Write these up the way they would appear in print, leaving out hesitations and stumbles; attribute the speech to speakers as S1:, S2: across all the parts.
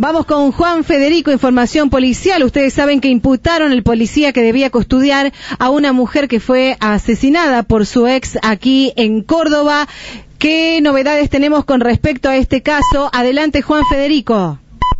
S1: Vamos con Juan Federico, información policial. Ustedes saben que imputaron al policía que debía custodiar a una mujer que fue asesinada por su ex aquí en Córdoba. ¿Qué novedades tenemos con respecto a este caso? Adelante, Juan Federico.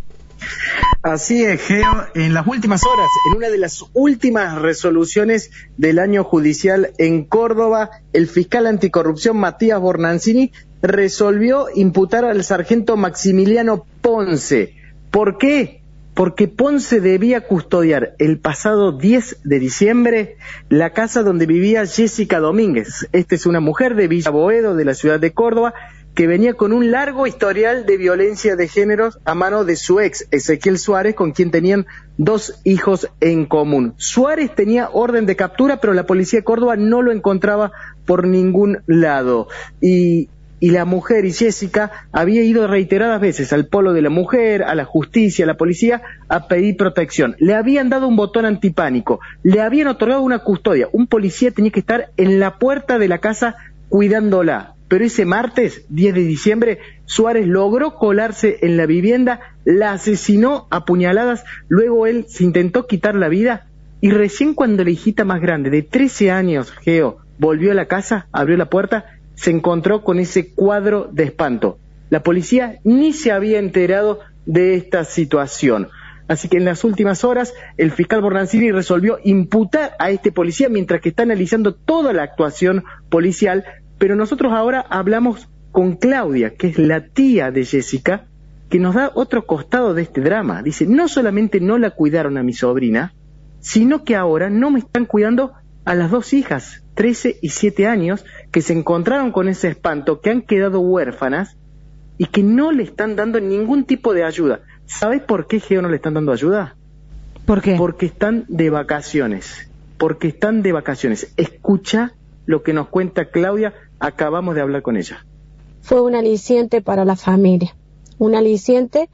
S2: Así es, Geo. En las últimas horas, en una de las últimas resoluciones del año judicial en Córdoba, el fiscal anticorrupción Matías Bornancini resolvió imputar al sargento Maximiliano Ponce. ¿Por qué? Porque Ponce debía custodiar el pasado 10 de diciembre la casa donde vivía Jessica Domínguez. Esta es una mujer de Villa Boedo, de la ciudad de Córdoba, que venía con un largo historial de violencia de género a mano de su ex, Ezequiel Suárez, con quien tenían 2 hijos en común. Suárez tenía orden de captura, pero la policía de Córdoba no lo encontraba por ningún lado. Y la mujer y Jessica había ido reiteradas veces al Polo de la Mujer, a la justicia, a la policía, a pedir protección. Le habían dado un botón antipánico, le habían otorgado una custodia. Un policía tenía que estar en la puerta de la casa cuidándola. Pero ese martes, 10 de diciembre, Suárez logró colarse en la vivienda, la asesinó a puñaladas, luego él se intentó quitar la vida y recién cuando la hijita más grande, de 13 años, Geo, volvió a la casa, abrió la puerta, se encontró con ese cuadro de espanto. La policía ni se había enterado de esta situación. Así que en las últimas horas el fiscal Bornancini resolvió imputar a este policía mientras que está analizando toda la actuación policial. Pero nosotros ahora hablamos con Claudia, que es la tía de Jessica, que nos da otro costado de este drama. Dice, no solamente no la cuidaron a mi sobrina, sino que ahora no me están cuidando a las 2 hijas, 13 y 7 años, que se encontraron con ese espanto, que han quedado huérfanas y que no le están dando ningún tipo de ayuda. ¿Sabes por qué, Geo, no le están dando ayuda?
S1: ¿Por qué?
S2: Porque están de vacaciones. Porque están de vacaciones. Escucha lo que nos cuenta Claudia, acabamos de hablar con ella.
S3: Fue un aliciente para la familia, un aliciente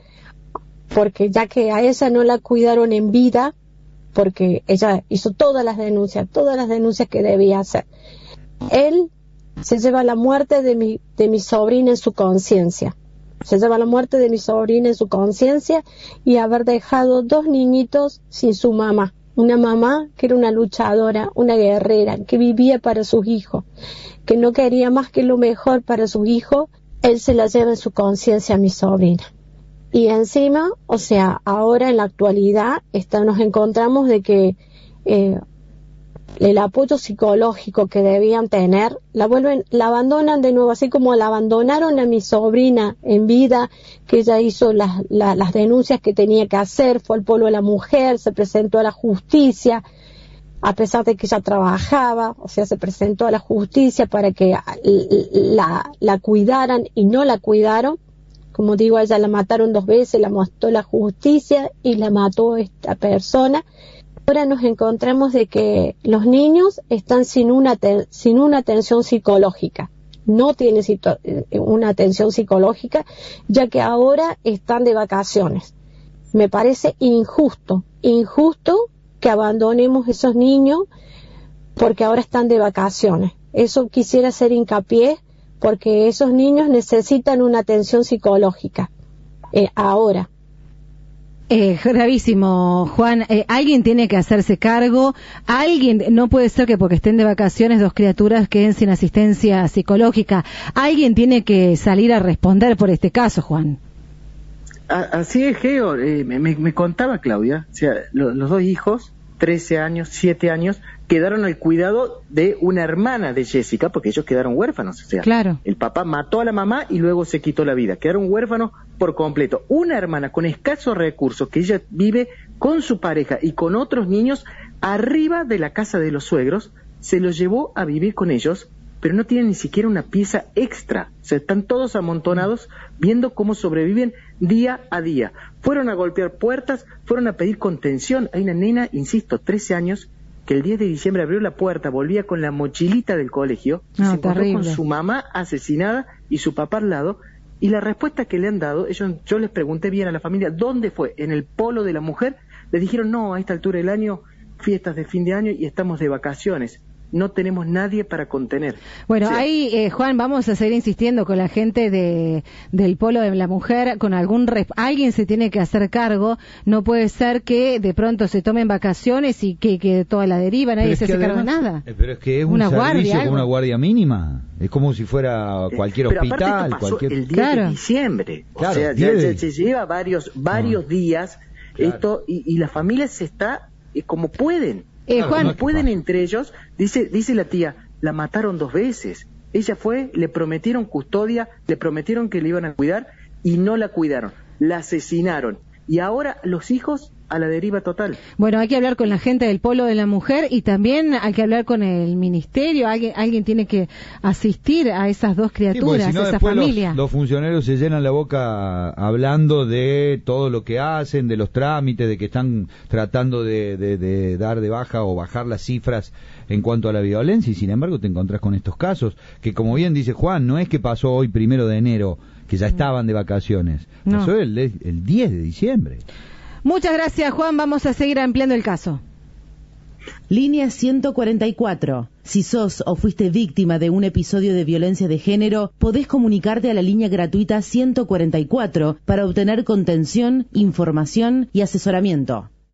S3: porque ya que a ella no la cuidaron en vida, porque ella hizo todas las denuncias que debía hacer. Él se lleva la muerte de mi sobrina en su conciencia, y haber dejado 2 niñitos sin su mamá. Una mamá que era una luchadora, una guerrera, que vivía para sus hijos, que no quería más que lo mejor para sus hijos. Él se la lleva en su conciencia a mi sobrina. Y encima, o sea, ahora en la actualidad nos encontramos de que el apoyo psicológico que debían tener, la abandonan de nuevo, así como la abandonaron a mi sobrina en vida, que ella hizo las denuncias que tenía que hacer, fue al Polo de la Mujer, se presentó a la justicia, a pesar de que ella trabajaba, o sea, se presentó a la justicia para que la cuidaran y no la cuidaron. Como digo, a ella la mataron 2 veces, la mató la justicia y la mató esta persona. Ahora nos encontramos de que los niños están sin una atención psicológica, no tienen una atención psicológica, ya que ahora están de vacaciones. Me parece injusto que abandonemos esos niños porque ahora están de vacaciones. Eso quisiera hacer hincapié, porque esos niños necesitan una atención psicológica ahora.
S1: Gravísimo, Juan. Alguien tiene que hacerse cargo. No puede ser que porque estén de vacaciones 2 criaturas queden sin asistencia psicológica. Alguien tiene que salir a responder por este caso, Juan.
S2: Así es, Geo. Me contaba Claudia, o sea, los 2 hijos, 13 años, 7 años, quedaron al cuidado de una hermana de Jessica, porque ellos quedaron huérfanos. O sea,
S1: claro.
S2: El papá mató a la mamá y luego se quitó la vida. Quedaron huérfanos por completo. Una hermana con escasos recursos, que ella vive con su pareja y con otros niños arriba de la casa de los suegros, se los llevó a vivir con ellos, pero no tienen ni siquiera una pieza extra. O sea, están todos amontonados viendo cómo sobreviven día a día. Fueron a golpear puertas, fueron a pedir contención. Hay una nena, insisto, 13 años, que el 10 de diciembre abrió la puerta, volvía con la mochilita del colegio, se encontró
S1: terrible.
S2: con su mamá asesinada y su papá al lado, y la respuesta que le han dado, yo les pregunté bien a la familia, ¿dónde fue? ¿En el Polo de la Mujer? Les dijeron, no, a esta altura del año, fiestas de fin de año y estamos de vacaciones. no tenemos nadie para contener.
S1: Bueno,
S2: O sea,
S1: ahí, Juan, vamos a seguir insistiendo con la gente del Polo de la Mujer, con alguien se tiene que hacer cargo, no puede ser que de pronto se tomen vacaciones y que toda la deriva, nadie se hace cargo de nada.
S4: Pero es que es
S1: una
S4: un servicio
S1: guardia,
S4: con una guardia mínima, es como si fuera cualquier
S2: pero
S4: hospital,
S2: aparte esto pasó
S4: cualquier...
S2: el 10 de diciembre,
S4: Claro,
S2: o sea, se lleva varios días,
S4: Claro.
S2: esto, y la familia se está como pueden.
S1: Juan,
S2: No pueden entre ellos, dice la tía, la mataron 2 veces. Ella fue, le prometieron custodia, le prometieron que le iban a cuidar y no la cuidaron, la asesinaron. Y ahora los hijos a la deriva total.
S1: bueno, hay que hablar con la gente del Polo de la Mujer y también hay que hablar con el ministerio, alguien tiene que asistir a esas 2 criaturas,
S4: si no,
S1: a esa
S4: después
S1: familia.
S4: los funcionarios se llenan la boca hablando de todo lo que hacen, de los trámites, de que están tratando de dar de baja o bajar las cifras en cuanto a la violencia, y sin embargo te encontrás con estos casos, que como bien dice Juan, no es que pasó hoy 1 de enero, que ya estaban de vacaciones, pasó el 10 de diciembre.
S1: Muchas gracias, Juan, vamos a seguir ampliando el caso.
S5: Línea 144. Si sos o fuiste víctima de un episodio de violencia de género, podés comunicarte a la línea gratuita 144 para obtener contención, información y asesoramiento.